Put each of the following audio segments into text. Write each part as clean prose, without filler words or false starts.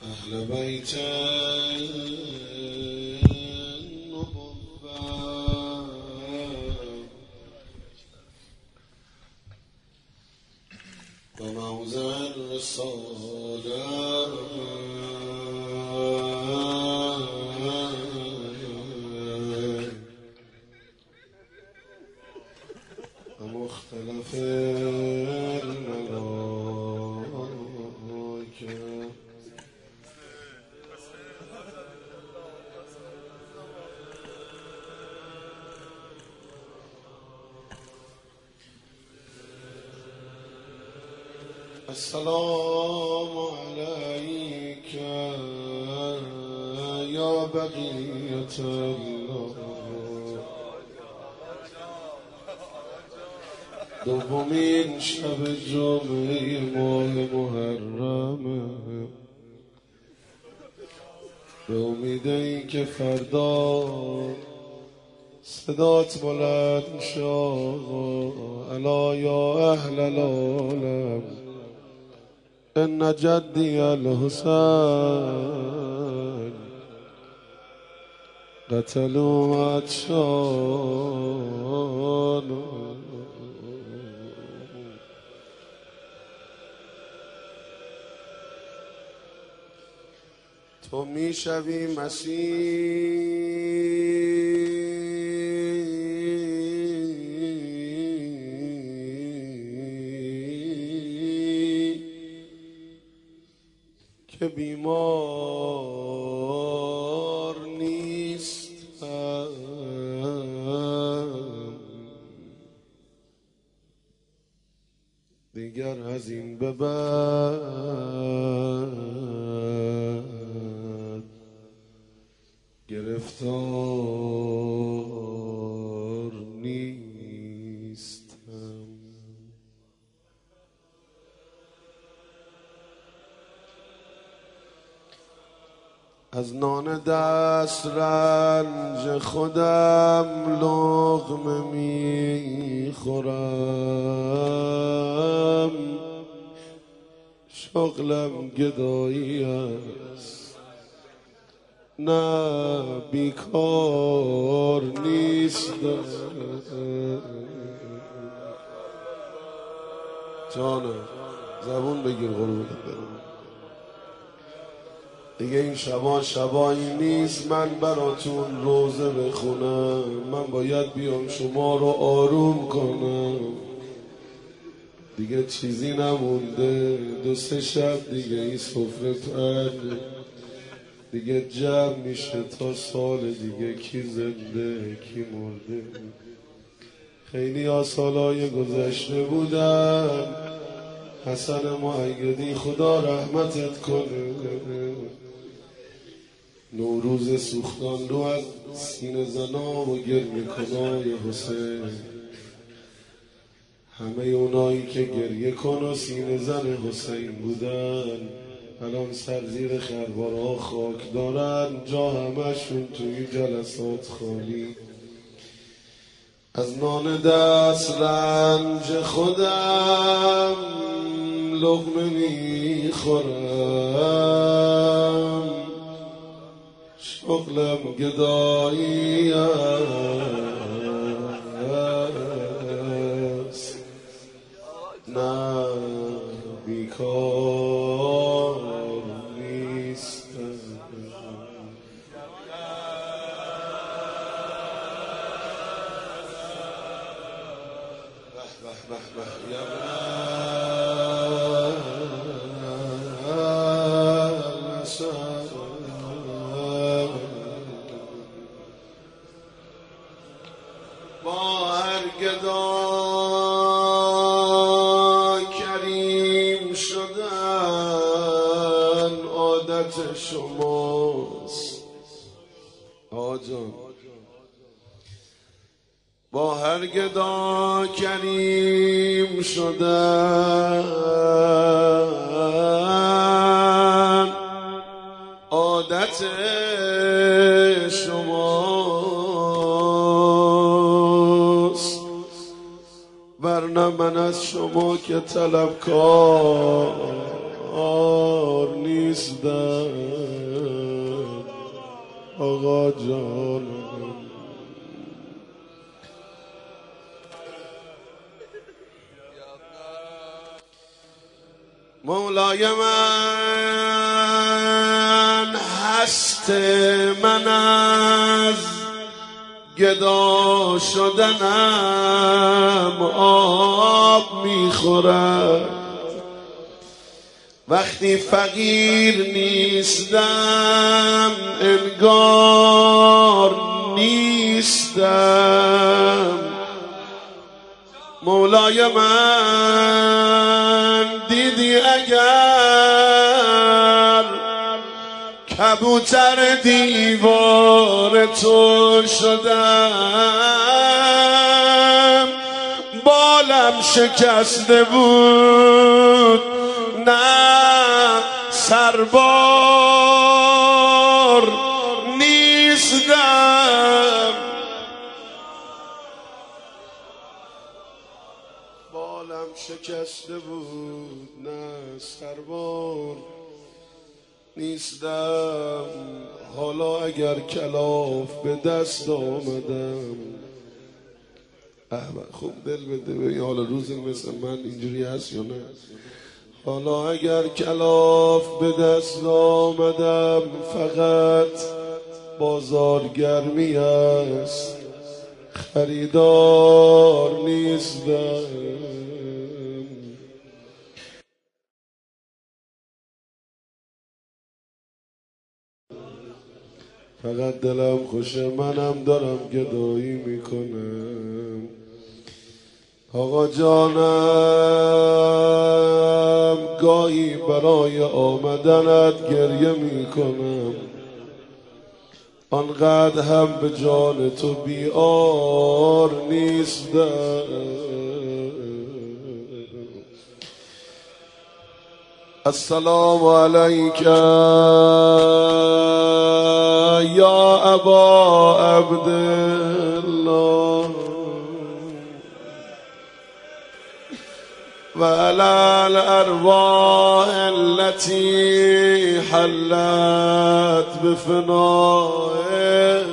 أهل بيت النبوة وموضع الرسالة ومختلف الملائكة السلام عليك يا بقية الله. دومین شب جمعه ماه محرمه، به امید این که فردا صدات بلند شد الا یا اهل العالم ان جدی الحسین قتلوا عطشان. تو میشوی مسیح که بیمار نیستم، دیگر از این به بعد گرفتار نیستم. از نان دست رنج خودم لقمه میخورم، شغلم گدایی است نه بیکار نیستم. جانم زبون بگیر قربونت برم. دیگه این شبایی نیست من براتون روزه بخونم، من باید بیام شما رو آروم کنم. دیگه چیزی نمونده، 2-3 شب دیگه این سفره پهنه، دیگه جمع میشه تا سال دیگه کی زنده کی مرده. خیلی ها سالای گذشته بودن، حسن مؤیدی خدا رحمتت کنه، نوروز سوختان رو از سینه زنا و گریه کنای حسین، همه اونایی که گریه کن و سینه زن حسین بودن الان سر زیر خروارها خاک دارن، جا همشون توی جلسات خالی. از نان دست رنج خودم لقمه میخورم، شغلم گدایی است نه بیکار نیستم. با هر گدا کریم شدن عادت شماست آجان، با هر گدا کریم شدن عادت شماست، ورنه من از شما که طلبکار نیستم. آقا جانم. مولای من هست من از گدا شدنم آب میخورد، وقتی فقیر نیستم انگار نیستم. مولای من دیدی اگر کبوتر دیوار تو شدم، بالم شکسته بود نه سربار نیستم. بالم شکسته بود نه سربار نیستم. حالا اگر کلاف به دست آمدم، خوب دل بده ببین حالا روزی مثل من اینجوری هست یا نه. حالا اگر کلاف به دست آمدم فقط بازارگرمی است، خریدار نیستم. فقط دلم خوشه منم دارم گدایی میکنم. آقا جانم گاهی برای آمدنت گریه میکنم، آنقدر هم به جان تو بیار نیستم. السلام علیک یا ابا عبدالله و علی الارواح التي حلت بفنائك.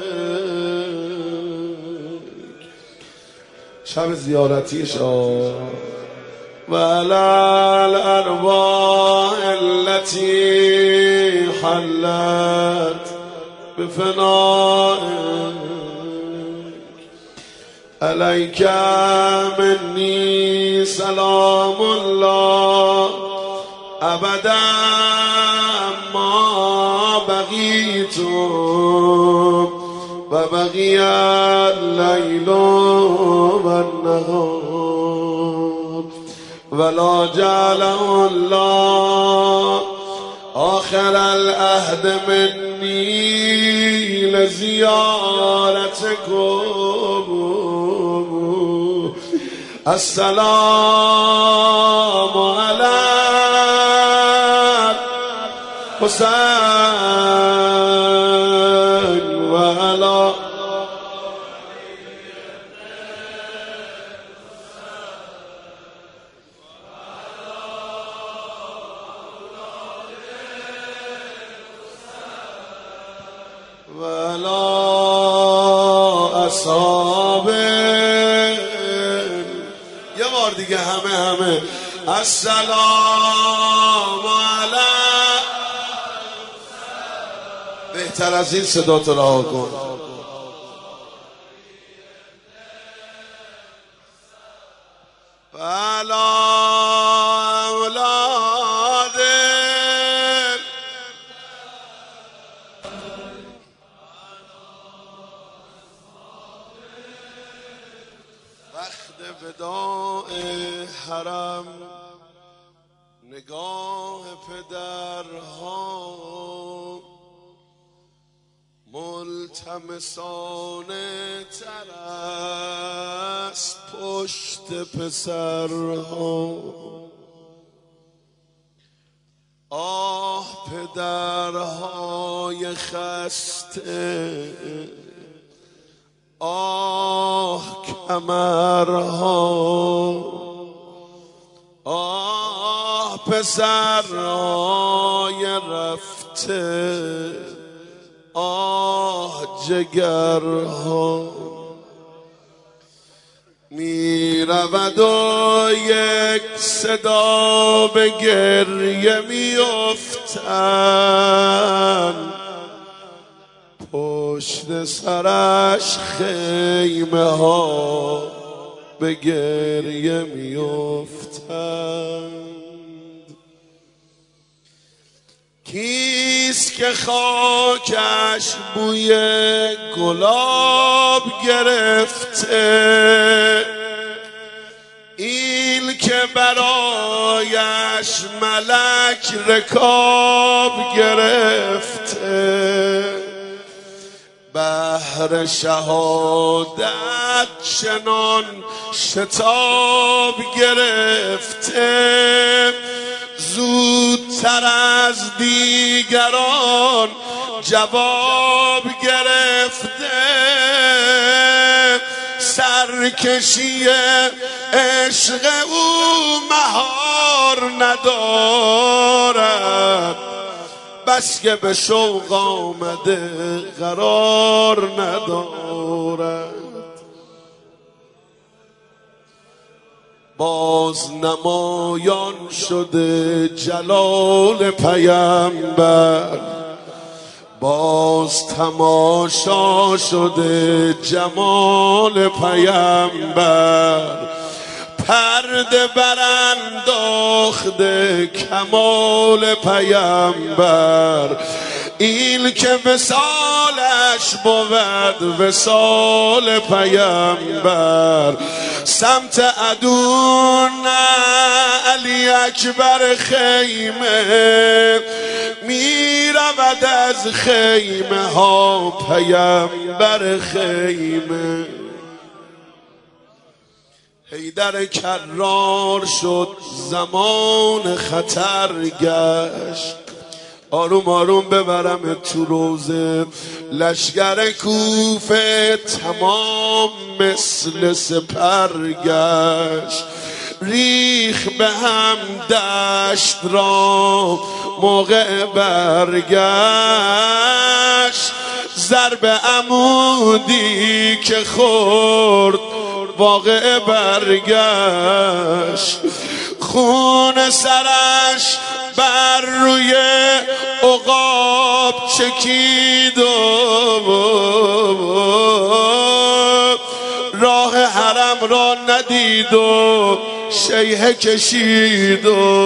شب زیارتی شاه و علی الارواح التي حلت بفنائك. علیک منی سلام الله ابدا ما بقیت و بقی اللیل و النهار ولا جعله الله آخر العهد منی لزیارتکم. السلام علی حسین و علی و علی اصحابه. یه بار دیگه همه السلام علی. بهتر از این صدا تو رها کن. و علی اولاد وقت وداع حرم نگاه پدرها ملتمسانه تر از پشت پسرها. آه پدرهای خسته، آه کمرها، آه پسرهای رفته آه جگرها می رود و یک صدا به گریه می افتند، پشت سرش خیمه ها به گریه می افتند. کیست که خاکش بوی گلاب گرفته، این که برایش ملک رکاب گرفته، بحر شهادت چنان شتاب گرفته، زودتر از دیگران جواب گرفته، سرکشی عشق او مهار ندارد، بس که به شوق آمده قرار ندارد. باز نمایان شده جلال پیامبر، باز تماشا شده جمال پیامبر، پرده برانداخته کمال پیامبر، این که وصالش بود وصال پیامبر، سمت عدو نه علی اکبر خیمه، می رود از خیمه ها پیامبر خیمه. حیدر کرار شد زمان خطر گشت، آروم آروم ببرم تو روزه، لشگر کوفه تمام مثل سپر گشت، ریخ به هم دشت را موقع برگشت، ضرب عمودی که خورد واقع برگشت، خون سرش بر روی عقاب چکید و راه حرم را ندید و شیهه کشید و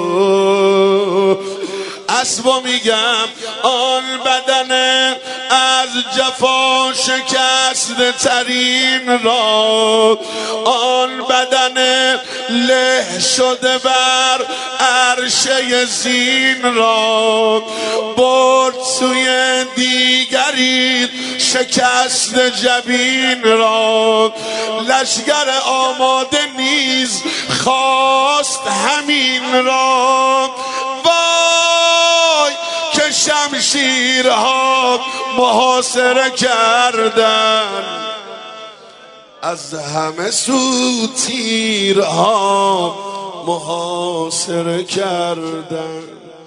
اسبو میگم آن بدن از جفا شکسته ترین را، آن بدن له شده بر عرشه زین را، برد سوی دیگری شکست جبین را، لشگر آماده نیز خواست همین را، که شمشیرها محاصره کردن، از همه سو تیرها محاصره کردن.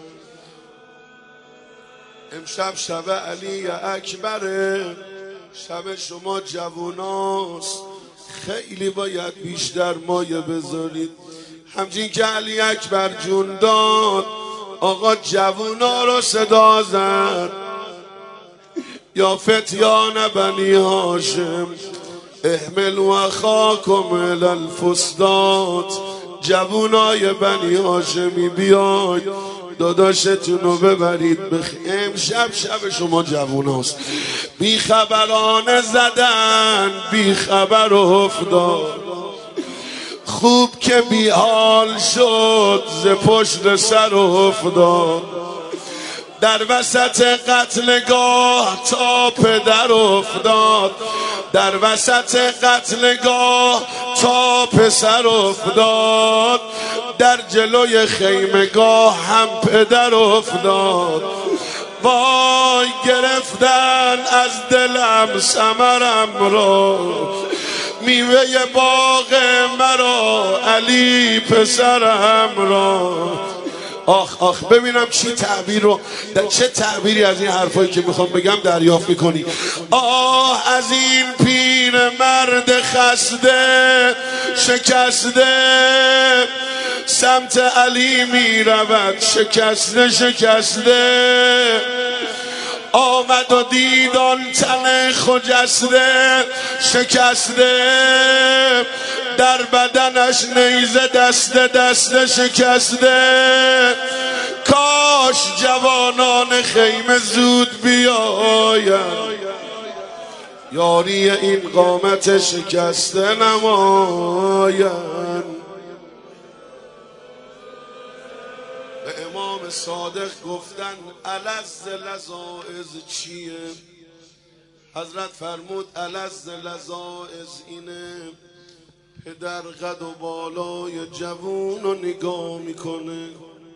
امشب شب علی اکبره، شب شما جووناست، خیلی باید بیشتر مایه بذارید. همچین که علی اکبر جون داد آقا جوونا رو صدا زد، یا فتیان بنی هاشم احملوا اخاکم الی الفسطاط، جوونای بنی هاشمی بیاید داداشتون رو ببرید امشب شب شما جووناست. بی خبرانه زدن بی خبر افتاد، خوب که بی حال شد ز پشت سر افتاد، در وسط قتلگاه تا پدر افتاد، در وسط قتلگاه تا پسر افتاد، در جلوی خیمگاه هم پدر افتاد. وای گرفتن از دلم ثمرم را، میوه باغ مرا علی پسرم را، آخ آخ ببینم چه تعبیری از این حرفایی که میخوام بگم دریافت میکنی. آه از این پیر مرد خسته شکسته سمت علی میرود شکسته شکسته، آمد و دید آن تن خجسته شکسته، در بدنش نیزه دسته دسته شکسته، کاش جوانان خیمه زود بیاید یاری این قامت شکسته نماید. به امام صادق گفتن الذ لذائذ چیه؟ حضرت فرمود الذ لذائذ اینه پدر قد و بالای جوون رو نگاه میکنه،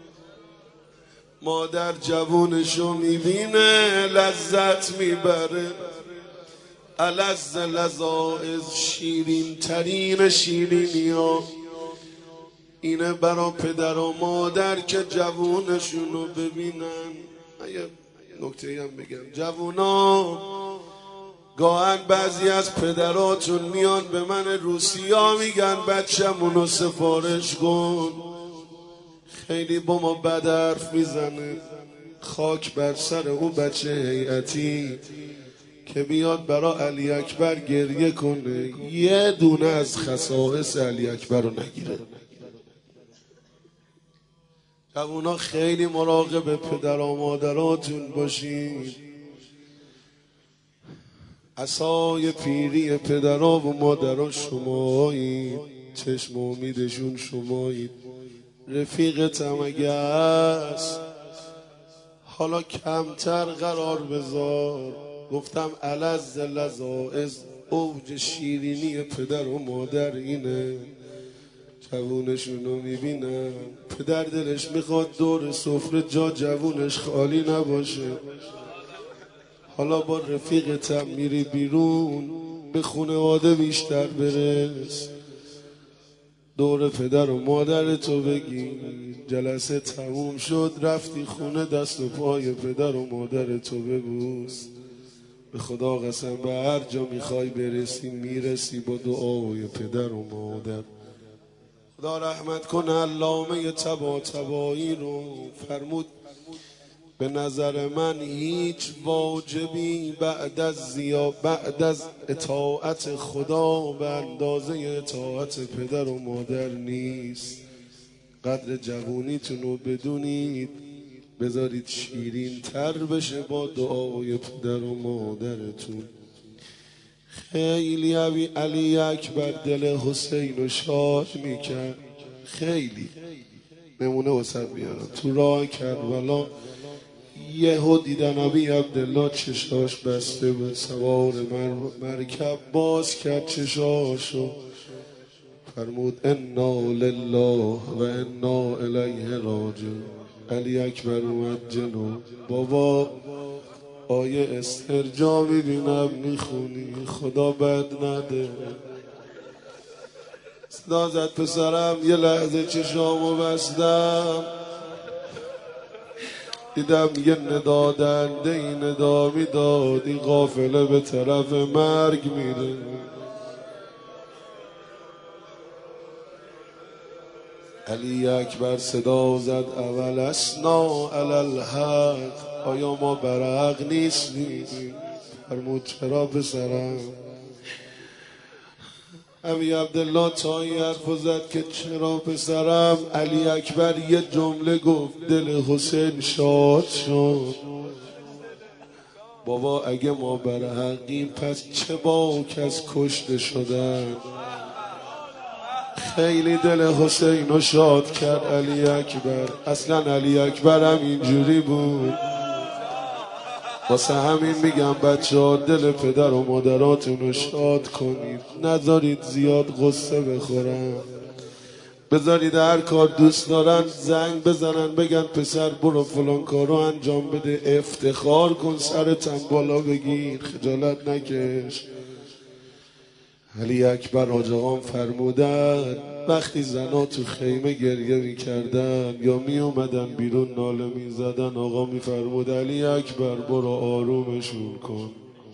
مادر جوونشو میبینه لذت میبره. الذ لذائذ شیرین ترین شیرینی ها اینه برا پدر و مادر که جوونشونو ببینن. یه نکته هم بگم، جوونا گاهن بعضی از پدراتون میان به من روسیا میگن بچه‌مونو سفارش کن، خیلی با ما بد حرف میزنه. خاک بر سر اون بچه هیئتی که بیاد برا علی اکبر گریه کنه یه دونه از خصائص علی اکبر رو نگیره. جوونا خیلی مراقب پدر و مادراتون باشید. عصای پیری پدرها و مادرها شمایید، چشم امیدشون شمایید. رفیقتم اگه هست حالا کمتر قرار بذار. گفتم الذ لذائذ اوج شیرینی پدر و مادر اینه، جوونشونو میبینن پدر دلش میخواد دور سفره جا جوونش خالی نباشه. حالا با رفیقتم میری بیرون به خانواده بیشتر برس، دور پدر و مادر تو بگی. جلسه تموم شد رفتی خونه دست و پای پدر و مادر تو ببوس. به خدا قسم به هر جا میخوای برسی میرسی با دعای پدر و مادر. خدا رحمت کنه علامه طباطبایی رو، فرمود به نظر من هیچ واجبی بعد از اطاعت خدا به اندازه اطاعت پدر و مادر نیست. قدر جوونیتون رو بدونید، بذارید شیرین تر بشه با دعای پدر و مادرتون. خیلی علی اکبر دل حسین رو شاد میکرد، خیلی نمونه واسه بیارم. تو راه کربلا یهو دیدن ابی عبدالله چشاش بسته به سوار مرکب باز کرد چشاشو، فرمود انا لله و انا الیه راجعون. علی اکبر اومد جلو، بابا آیه استرجاع میبینم میخونی خدا بد نده. صدا زد پسرم، یه لحظه چشامو بستم دیدم یه ندا دنده این ندا میداد این قافله به طرف مرگ میره. علی اکبر صدا زد اول اسنا علی الحق، آیا ما برحق نیستیم؟ فرمود چرا پسرم؟ ابی عبدالله تا این حرف زد که چرا پسرم، علی اکبر یه جمله گفت دل حسین شاد شد. بابا اگه ما برحقیم پس چه با کس کشته شدن؟ خیلی دل حسین رو شاد کرد علی اکبر. اصلا علی اکبر هم اینجوری بود. واسه همین میگم بچه ها دل پدر و مادراتون رو شاد کنید، نذارید زیاد غصه بخورن، بذارید هر کار دوست دارن زنگ بزنن بگن پسر برو فلان کارو انجام بده، افتخار کن، سرتم بالا بگیر، خجالت نکش. علی اکبر حاج آقام فرمودن وقتی زنا تو خیمه گریه میکردن یا میومدن بیرون ناله میزدن، آقا میفرمود علی اکبر برو آرومشون کن.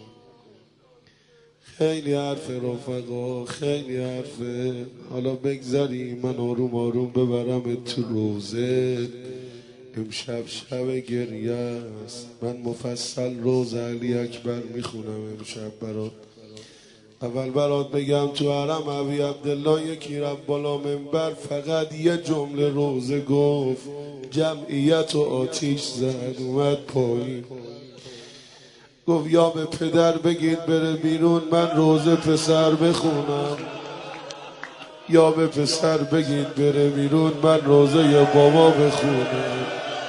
خیلی حرف رفقا، خیلی حرفه. حالا بگذاریم من آروم آروم ببرم تو روزه. امشب شب گریه است، من مفصل روز علی اکبر میخونم امشب برات. اول برات بگم تو حرم ابی عبدالله یکی رفت بالا منبر، فقط یه جمله روزه گفت، جمعیت و آتیش زد، اومد پایین گفت یا به پدر بگید بره بیرون من روزه پسر بخونم، یا به پسر بگید بره بیرون من روزه ی بابا بخونم.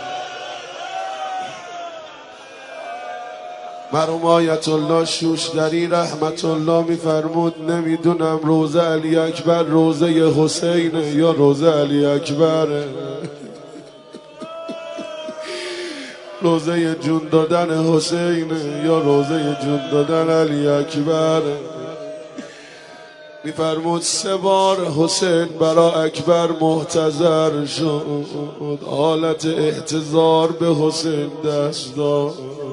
مرحوم آیت الله شوشتری رحمت الله میفرمود نمیدونم روزه علی اکبر روزه ی حسینه یا روزه علی اکبره، روزه ی جون دادن حسینه یا روزه ی جون دادن علی اکبره. میفرمود 3 بار حسین برا اکبر محتضر شد، حالت احتضار به حسین دست داد،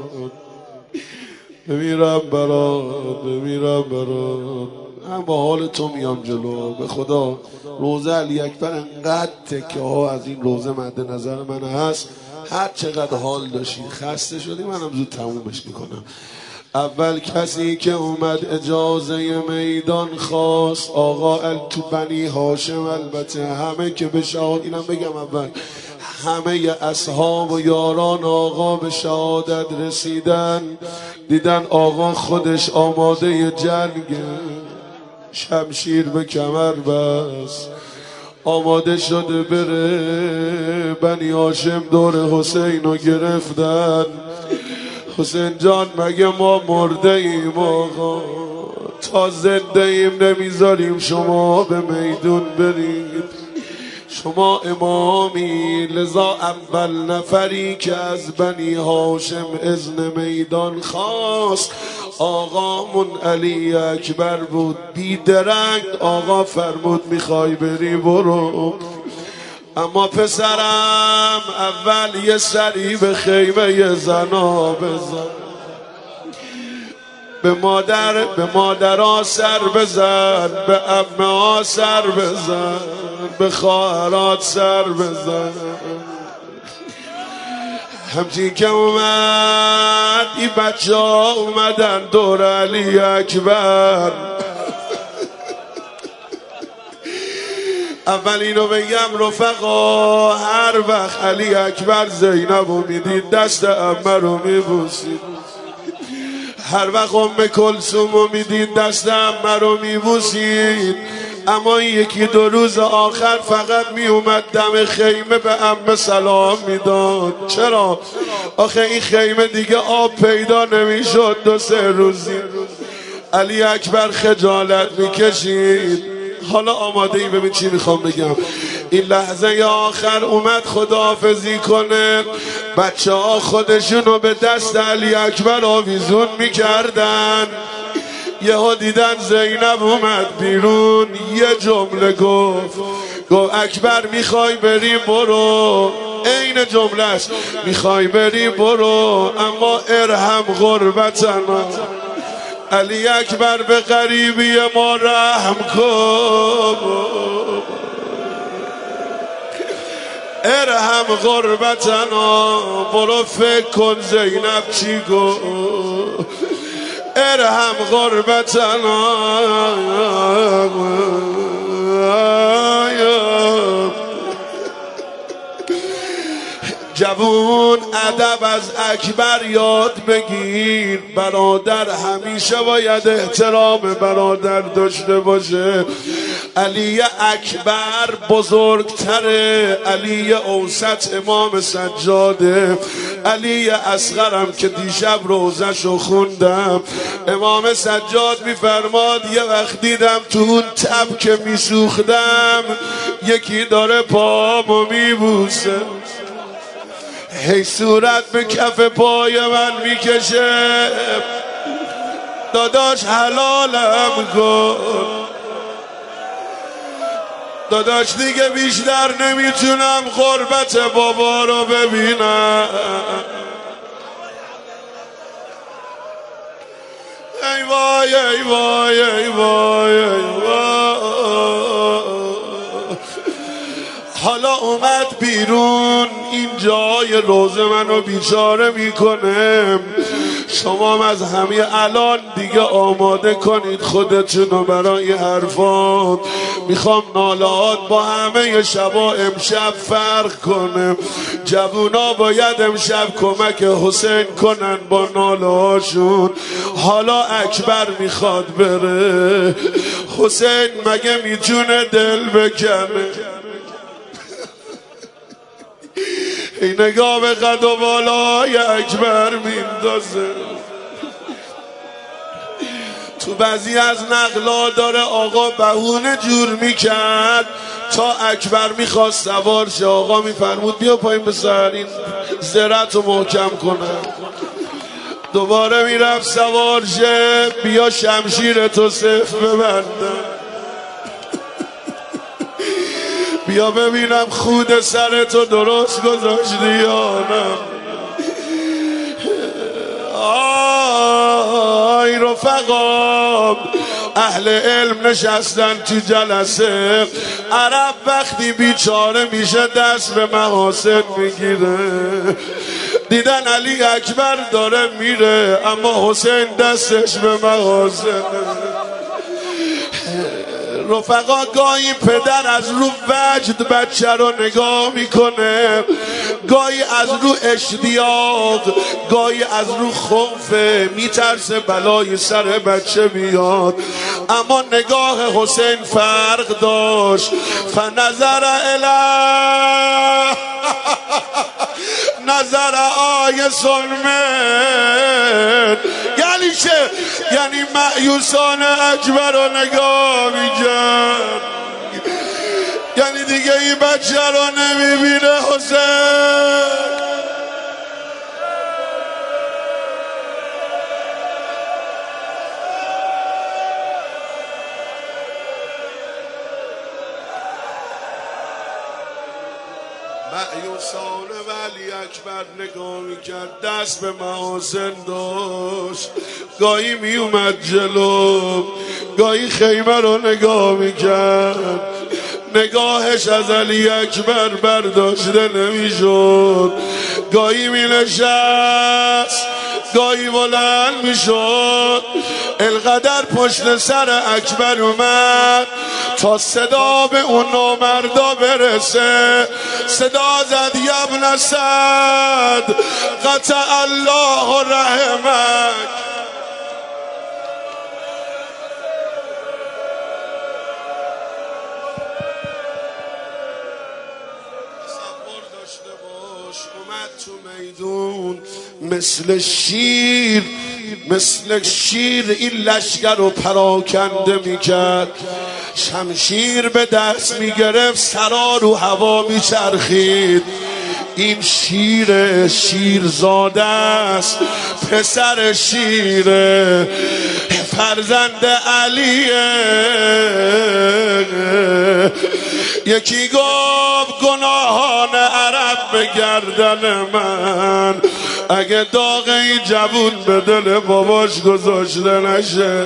بمیرم برات بمیرم برات. من با حال تو میام جلو، به خدا روزه علی اکبر انقدر تکه ها از این روزه مد نظر من هست، هر چقدر حال داشتی خسته شدی منم زود تمومش میکنم. اول کسی که اومد اجازه میدان خواست آقا تو بنی هاشم، البته همه که به شهادت، اینم بگم اول همه اصحاب و یاران آقا به شهادت رسیدن، دیدن آقا خودش آماده جنگ، شمشیر به کمر بس آماده شده بره. بنی هاشم دور حسین رو گرفتن، حسین جان مگه ما مرده ایم آقا؟ تا زنده ایم نمیذاریم شما به میدون برید، شما امامی. لذا اول نفری که از بنی هاشم اذن میدان خواست آقامون علی اکبر بود. بیدرنگ آقا فرمود میخوای بری برو، اما پسرم اول یه سری به خیمه زنا بزن، به مادرها سر بزن، به عمه‌ها سر بزن، به خواهرات سر بزن. همچین که اومد این بچه ها اومدن دور علی اکبر. اول اینو بگم رفقا، هر وقت علی اکبر زینب رو میدید دست عمه رو میبوسید، هر وقت ام کلثوم رو میدید دست عمه رو میبوسید. اما یکی 2 روز آخر فقط میومد دم خیمه به عمه سلام میداد. چرا؟ آخه این خیمه دیگه آب پیدا نمیشد 2-3 روزی. علی اکبر خجالت میکشید. حالا آماده ای ببین چی میخوام بگم. این لحظه آخر اومد خداحافظی کنه، بچه ها خودشونو به دست علی اکبر آویزون میکردن. یهو دیدن زینب اومد بیرون، یه جمله گفت اکبر میخوای بری برو، عین جملهش میخوای بری برو، اما ارحم غربتنا، علی اکبر به غریبی ما رحم کن، ارحم غربتنا. برو فکر کن زینب چی گفت، ارحم غربتنا. جوون ادب از اکبر یاد بگیر، برادر همیشه باید احترام برادر داشته باشه. علی اکبر بزرگتره، علی اوسط امام سجاده، علی اصغرم که دیشب روزشو خوندم امام سجاد میفرماد یه وقت دیدم تو اون تب که میسوختم یکی داره پامو میبوسه، هی صورت به کف پای من میکشه، داداش حلالم کن، داداش دیگه بیشتر نمیتونم غربت بابا رو ببینم. ای وای ای وای ای وای ای وای. حالا اومد بیرون، این جای روزه منو بیچاره میکنه. شما از همه الان دیگه آماده کنید خودتونو برای حرفات. میخوام نالهات با همه شبا امشب فرق کنه. جوونا باید امشب کمک حسین کنن با نالهاشون. حالا اکبر میخواد بره، حسین مگه میتونه دل بکنه؟ این نگاه به قد و بالای اکبر میندازه. تو بعضی از نقلا داره آقا بهونه جور میکرد تا اکبر میخواست سوار شه. آقا میفرمود بیا پایین به سر این زرت رو محکم کنم. دوباره میرفت سوار شه، بیا شمشیرتو صف ببندم، بیا ببینم خود سرتو درست گذاشتی یا نه. آی رفقا، اهل علم نشستن تو جلسه. عرب وقتی بیچاره میشه دست به محاسن میگیره. دیدن علی اکبر داره میره اما حسین دستش به محاسن. رفقا گاهی پدر از رو وجد بچه رو نگاه میکنه، گاهی از رو اشتیاق، گاهی از رو خوف، میترسه بلای سر بچه بیاد. اما نگاه حسین فرق داشت. فنظر اله نظر آیس من، یعنی چه؟ یعنی مأیوسان اکبر رو نگاه میکرد، یعنی دیگه این بچه رو نمیبینه حسین. مأیوسان ولی اکبر نگاه میکرد، دست به محاسن داشت. گاهی میومد جلو، گاهی خیمه رو نگاه میکرد. نگاهش از علی اکبر برداشته نمیشد. گاهی مینشست، گاهی بلند میشد. القدر پشت سر اکبر اومد تا صدا به اون نامردا برسه. صدا زد یبن اسد قطع الله رحمک. تصور داشته باش اومد تو میدون مثل شیر این لشگر رو پراکنده میکرد. شمشیر به دست میگرفت، سرا رو هوا میچرخید. این شیرزاده است، پسر شیره، فرزند علیه. یکی گفت گناهان عرب به گردن من، اگه داغ این جوون به دل باباش گذاشته نشه.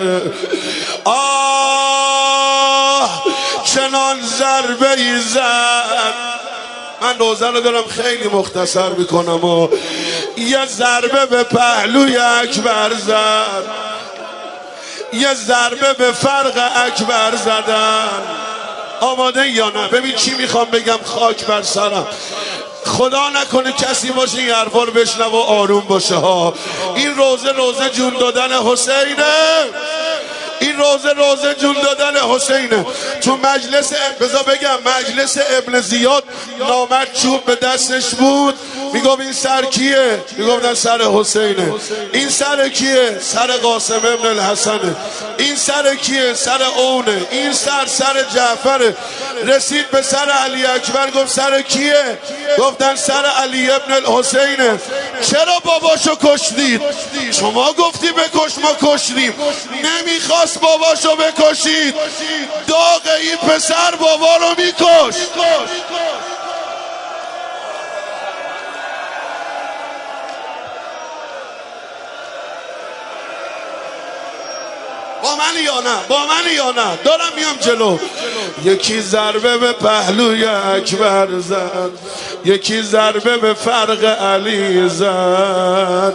آه چنان ضربه ای زد. من روزه رو دارم خیلی مختصر میکنم و یه ضربه به پهلوی اکبر زد، یه ضربه به فرق اکبر زدن. آماده یا نه؟ ببین چی میخوام بگم، خاک بر سرم. خدا نکنه کسی باشه این حرفا رو بشنوه و آروم باشه ها. این روزه جون دادن حسینه، این روزه جون دادن حسینه. تو مجلس بذار بگم مجلس ابن زیاد نامرد چوب به دستش بود، میگفت این سر کیه؟ میگفتن سر حسینه. این سر کیه؟ سر قاسم ابن الحسنه. این سر کیه؟ سر اونه. این سر جعفره. رسید به سر علی اکبر، گفت سر کیه؟ گفتن سر علی ابن الحسینه. چرا باباشو کشتید؟ شما گفتی بکش، ما کشتیم. نمیخواست باباشو بکشید، داغ این پسر بابا رو میکش. با من یا نه؟ با من یا نه؟ دارم میام جلو. یکی ضربه به پهلوی اکبر زد، یکی ضربه به فرق علی زد.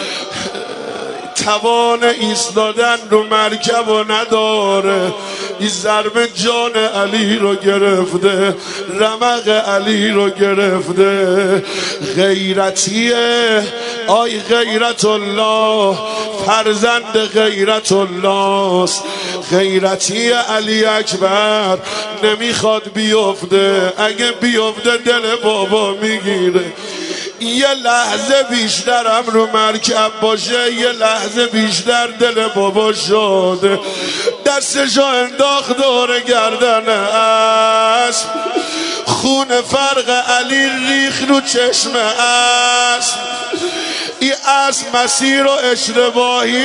توان ایستادن رو مرکب و نداره، این ضربه جان علی رو گرفته، رمق علی رو گرفته. غیرتیه آی غیرت الله، فرزند غیرت الله است. غیرتی علی اکبر نمیخواد بیفته، اگه بیفته دل بابا میگیره. یه لحظه بیشترم رو مرکب باشه، یه لحظه بیشتر دل بابا شده. دستشو انداخت دور گردن اسب، خون فرق علی ریخ رو چشم اسب. این اسب مسیر و اشتباهی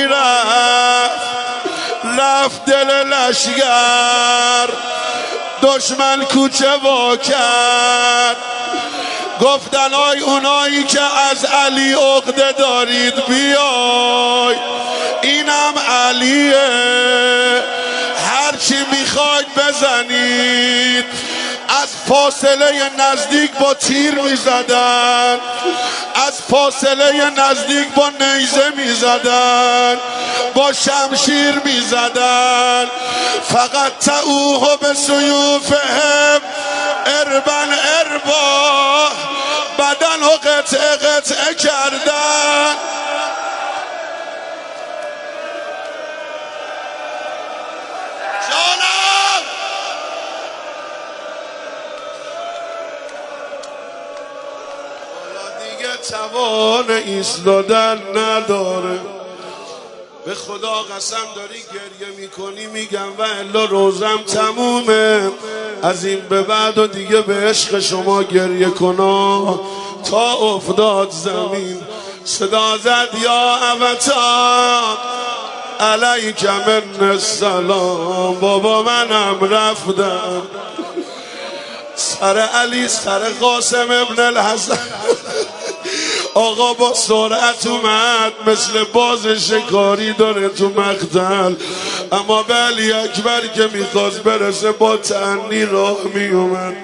رفت دل لشگر، دشمن کوچه وا کرد. گفتن آی اونایی که از علی عقده دارید بیای، اینم علیه، هرچی میخواید بزنید. از فاصله نزدیک با تیر میزدن، از فاصله نزدیک با نیزه میزدن، با شمشیر میزدن. فقط تعوه به سیوفهم اربن اربا، بدن و قطعه کردن. جانم دیگه توان ایستادن نداره. به خدا قسم داری گریه میکنی میگم و الا روزم تمومه. از این به بعد و دیگه به عشق شما گریه کنا تا افتاد زمین. صدا زد یا ابتا علیک من السلام. بابا منم رفتم. سر علی سر قاسم ابن الحسن آقا با سرعت اومد، مثل باز شکاری داره تو مقتل. اما به علی اکبر که میخواست برسه با تأنی راه میومد.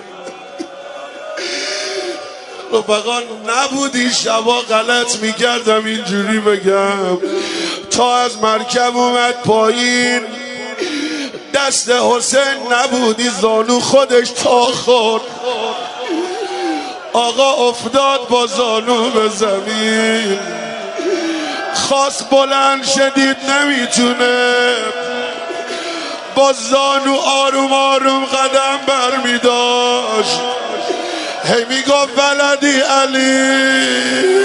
رفقا نبودی شبا غلط میکردم اینجوری بگم. تا از مرکب اومد پایین، دست حسین نبودی، زانو خودش تا خورد. آقا افتاد با زانو به زمین، خواست بلند شدید نمیتونه، با زانو آروم آروم قدم بر میداشت. هی میگفت ولدی علی.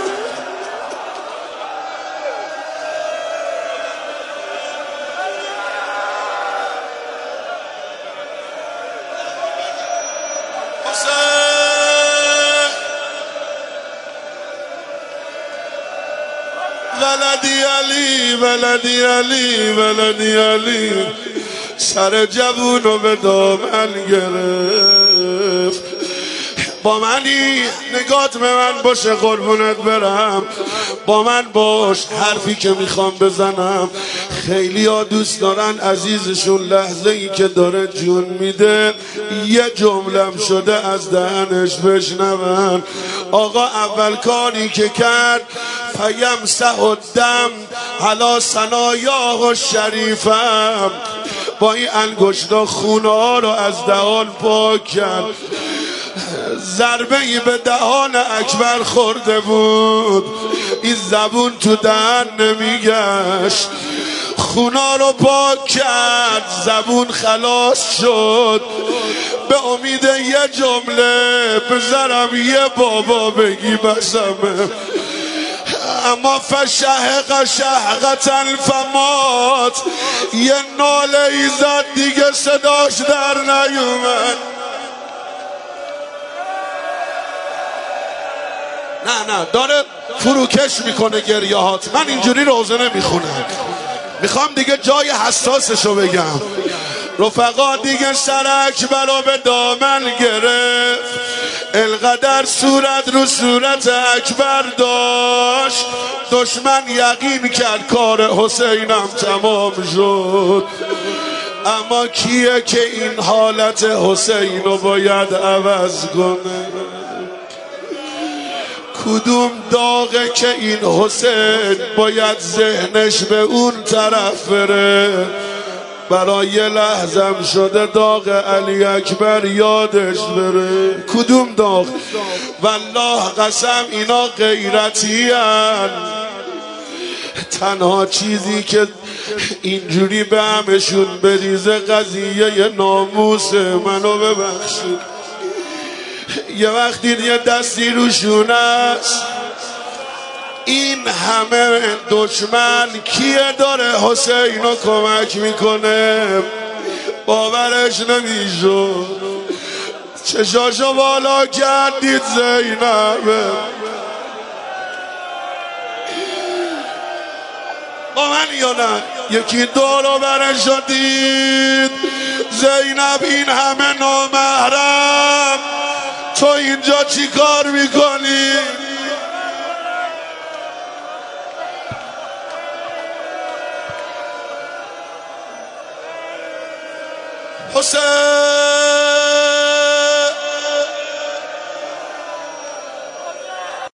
ولدی علی ولدی علی ولدی علی. سر جوونو به دامن گرفت. با منی نگات به من باشه قربونت برم، با من باش حرفی که میخوام بزنم. خیلی ها دوست دارن عزیزشون لحظه ای که داره جون میده یه جملم شده از دهنش بشنون. آقا اول کاری که کرد فیمسح الدم علی ثنایاه الشریفم، با این انگشتا خونه ها رو از دهان پاک کرد. ضربه ای به دهان اکبر خورده بود، این زبون تو دهن نمیگشت. خونا رو پاک کرد، زبون خلاص شد، به امید یه جمله بذارم یه بابا بگی بسمه. اما فشهق شهقت الفمات، یه ناله ای زد دیگه صداش در نیومد. نه داره فروکش میکنه گریهات. من اینجوری روزه نمیخونم، میخوام دیگه جای حساسشو بگم. رفقا دیگه سر اکبر رو به دامن گرفت، القدر صورت رو صورت اکبر داشت، دشمن یقین کرد کار حسینم تمام شد. اما کیه که این حالت حسین رو باید عوض کنه؟ کدوم داغه که این حسین باید ذهنش به اون طرف بره؟ برای یه لحظم شده داغ علی اکبر یادش بره. کدوم داغ؟ والله قسم اینا غیرتی هن. تنها چیزی که اینجوری به همشون بریزه قضیه ناموس منو ببخشید. یه وقتی یه دستی روشون است، این همه دشمن کیه داره حسین رو کمک میکنه؟ باورش نمیشد. چشاشو بالا کردید زینبه. با من یا نه؟ یکی دورو برش دید. زینب این همه نامحرم، تو اینجا چی کار میکنی؟ حسین